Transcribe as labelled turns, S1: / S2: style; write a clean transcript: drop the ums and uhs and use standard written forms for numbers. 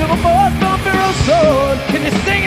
S1: feel the force from Pharaoh's sword. Can you sing